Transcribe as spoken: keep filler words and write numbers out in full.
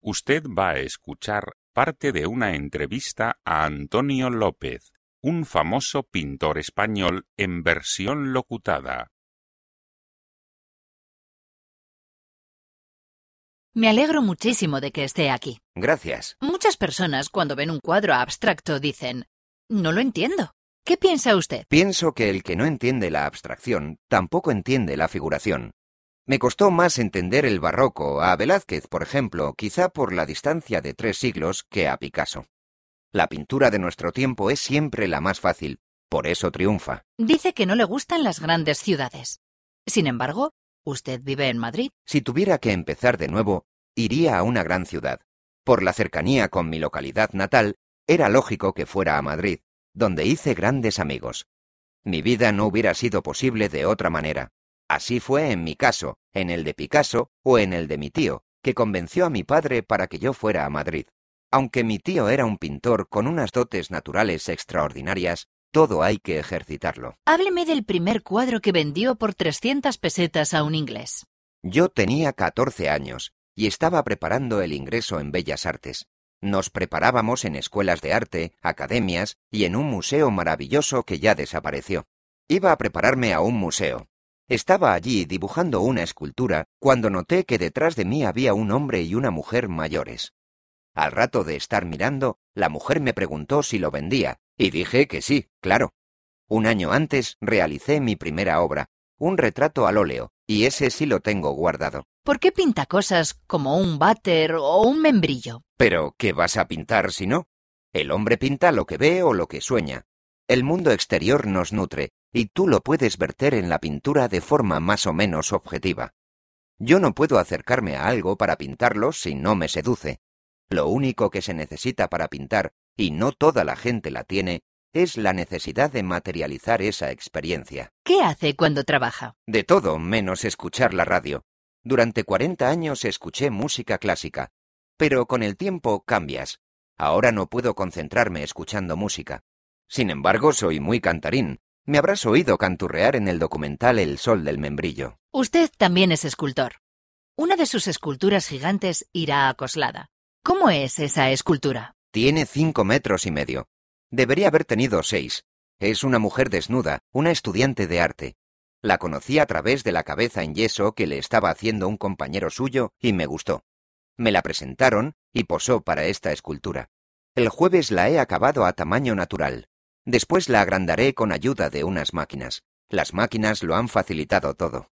Usted va a escuchar parte de una entrevista a Antonio López, un famoso pintor español en versión locutada. Me alegro muchísimo de que esté aquí. Gracias. Muchas personas cuando ven un cuadro abstracto dicen, no lo entiendo. ¿Qué piensa usted? Pienso que el que no entiende la abstracción tampoco entiende la figuración. Me costó más entender el barroco, a Velázquez, por ejemplo, quizá por la distancia de tres siglos, que a Picasso. La pintura de nuestro tiempo es siempre la más fácil, por eso triunfa. Dice que no le gustan las grandes ciudades. Sin embargo, usted vive en Madrid. Si tuviera que empezar de nuevo, iría a una gran ciudad. Por la cercanía con mi localidad natal, era lógico que fuera a Madrid, donde hice grandes amigos. Mi vida no hubiera sido posible de otra manera. Así fue en mi caso, en el de Picasso o en el de mi tío, que convenció a mi padre para que yo fuera a Madrid. Aunque mi tío era un pintor con unas dotes naturales extraordinarias, todo hay que ejercitarlo. Hábleme del primer cuadro que vendió por trescientas pesetas a un inglés. Yo tenía catorce años y estaba preparando el ingreso en Bellas Artes. Nos preparábamos en escuelas de arte, academias y en un museo maravilloso que ya desapareció. Iba a prepararme a un museo. Estaba allí dibujando una escultura cuando noté que detrás de mí había un hombre y una mujer mayores. Al rato de estar mirando, la mujer me preguntó si lo vendía, y dije que sí, claro. Un año antes realicé mi primera obra, un retrato al óleo, y ese sí lo tengo guardado. ¿Por qué pinta cosas como un váter o un membrillo? Pero, ¿qué vas a pintar si no? El hombre pinta lo que ve o lo que sueña. El mundo exterior nos nutre, y tú lo puedes verter en la pintura de forma más o menos objetiva. Yo no puedo acercarme a algo para pintarlo si no me seduce. Lo único que se necesita para pintar, y no toda la gente la tiene, es la necesidad de materializar esa experiencia. ¿Qué hace cuando trabaja? De todo menos escuchar la radio. Durante cuarenta años escuché música clásica, pero con el tiempo cambias. Ahora no puedo concentrarme escuchando música. Sin embargo, soy muy cantarín. Me habrás oído canturrear en el documental El sol del membrillo. Usted también es escultor. Una de sus esculturas gigantes irá a Coslada. ¿Cómo es esa escultura? Tiene cinco metros y medio. Debería haber tenido seis. Es una mujer desnuda, una estudiante de arte. La conocí a través de la cabeza en yeso que le estaba haciendo un compañero suyo y me gustó. Me la presentaron y posó para esta escultura. El jueves la he acabado a tamaño natural. Después la agrandaré con ayuda de unas máquinas. Las máquinas lo han facilitado todo.